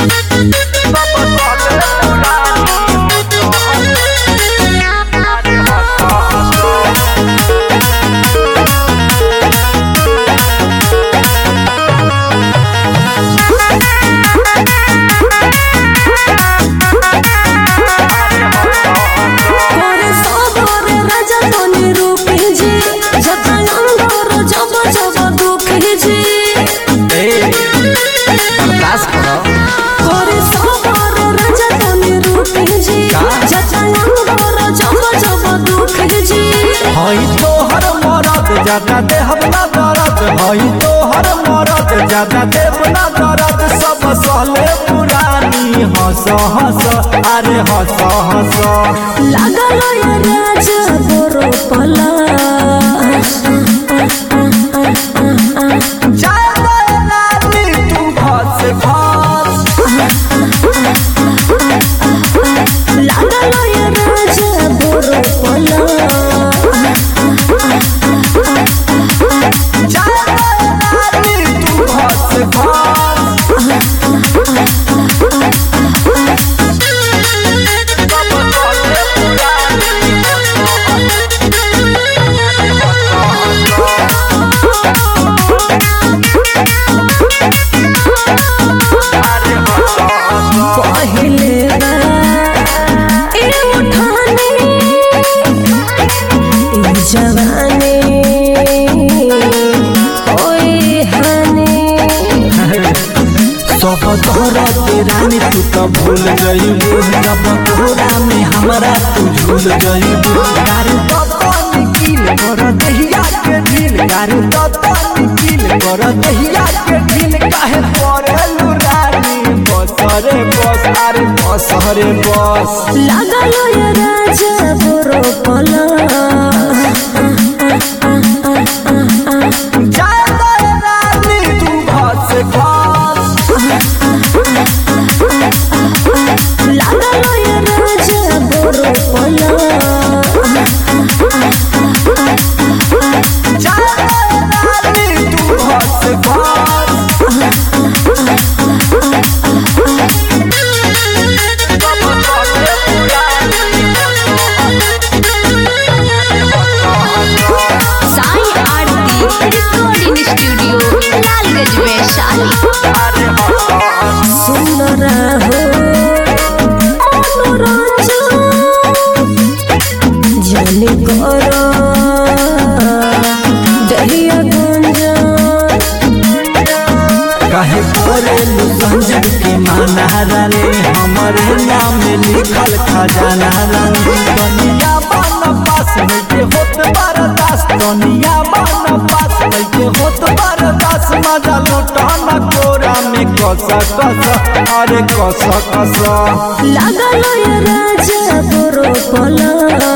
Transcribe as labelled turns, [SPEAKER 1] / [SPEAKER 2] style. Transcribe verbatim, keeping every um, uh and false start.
[SPEAKER 1] ज्यादा देहब ना दर्द हई तोहर मरद ज्यादा देव ना दर्द सब सहले पुरानी हंस हंस अरे हंस हंस
[SPEAKER 2] लागल ये राज बोरो पला
[SPEAKER 1] ज्यादा नानी तू हंस हंस
[SPEAKER 2] लागल ये राज बोरो पला जवानी होई हनी
[SPEAKER 1] सब तोहरा के रानी तू तो भूल गईलू जब तोहरा में हमरा तू झूल गईलू गारू तो निकिल कर दहिया के ढील गारू तो निकिल कर दहिया के ढील काहे परेलू रानी बसरे बस अरे बसरे बस
[SPEAKER 2] लागल ये राज बोरो पला
[SPEAKER 1] काहे करेलू संजन के माना रे हमरे नाम लिखल खजाना रे कनिया बन पास के होत बरदास कनिया बन पास के होत बरदास मजा लुटाना कोरा में कस कस अरे कस कस
[SPEAKER 2] लागल ये राज बोरो पला।